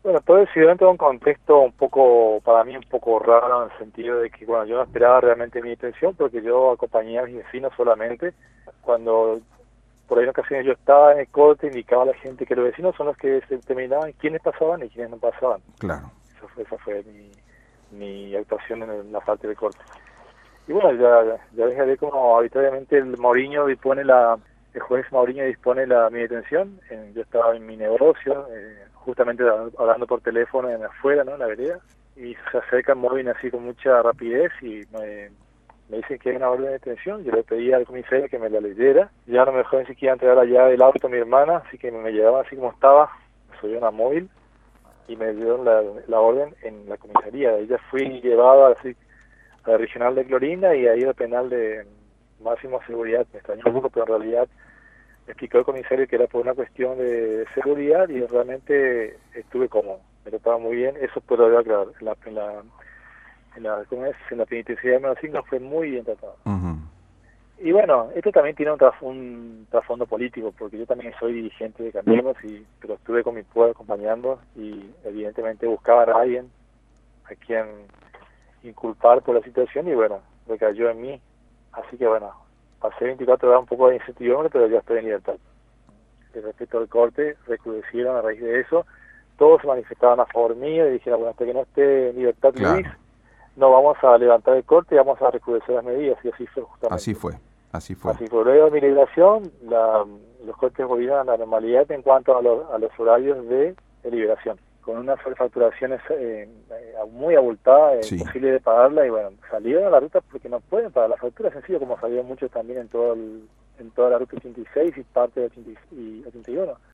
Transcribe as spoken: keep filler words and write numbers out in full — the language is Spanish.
Bueno, todo el incidente es un contexto un poco, para mí un poco raro, en el sentido de que, bueno, yo no esperaba realmente mi intención, porque yo acompañé a mis vecinos solamente. Cuando por ahí en ocasiones yo estaba en el corte, indicaba a la gente que los vecinos son los que se determinaban quiénes pasaban y quiénes no pasaban. Claro. Eso fue, esa fue mi, mi actuación en, el- en la parte del corte. Y bueno, ya, ya dejaré como arbitrariamente el Mourinho dispone la, el juez Mourinho dispone la mi detención. Eh, yo estaba en mi negocio, eh, justamente hablando por teléfono en afuera, ¿no? En la vereda, y se acerca el móvil así con mucha rapidez y me, me dicen que hay una orden de detención. Yo le pedí al comisario que me la leyera. Ya no me dejó ni siquiera entregar la llave del auto a mi hermana, así que me llevaban así como estaba, me subieron a móvil y me dieron la, la orden en la comisaría. Ella fui llevada así a la regional de Clorinda y ahí al penal de máxima seguridad. Me extrañó un poco, pero en realidad me explicó el comisario que era por una cuestión de seguridad y realmente estuve cómodo, me trataba muy bien. Eso puedo aclarar, en la, en la, en la, ¿cómo es? En la penitenciaria de Mendoza fue muy bien tratado. Ujú. Y bueno, esto también tiene un, traf un trasfondo político, porque yo también soy dirigente de Cambiemos, y, pero estuve con mi pueblo acompañando y evidentemente buscaban a alguien a quien inculpar por la situación y bueno, recayó en mí. Así que bueno, pasé veinticuatro horas un poco de incertidumbre, pero ya estoy en libertad. Respecto al corte, recrudecieron a raíz de eso. Todos se manifestaban a favor mío y dijeron, bueno, hasta que no esté en libertad Luis, Claro. no vamos a levantar el corte y vamos a recrudecer las medidas. Y así fue Así justamente. fue. Así fue. Así fue. Luego de mi liberación, la, los cortes volvieron a la normalidad en cuanto a, lo, a los horarios de, de liberación, con una sobrefaturación eh, muy abultada, eh, Sí. imposible de pagarla, y bueno, salieron a la ruta porque no pueden pagar la factura, sencillo, como salieron muchos también en todo el, en toda la ruta ochenta y seis y parte de ochenta y uno.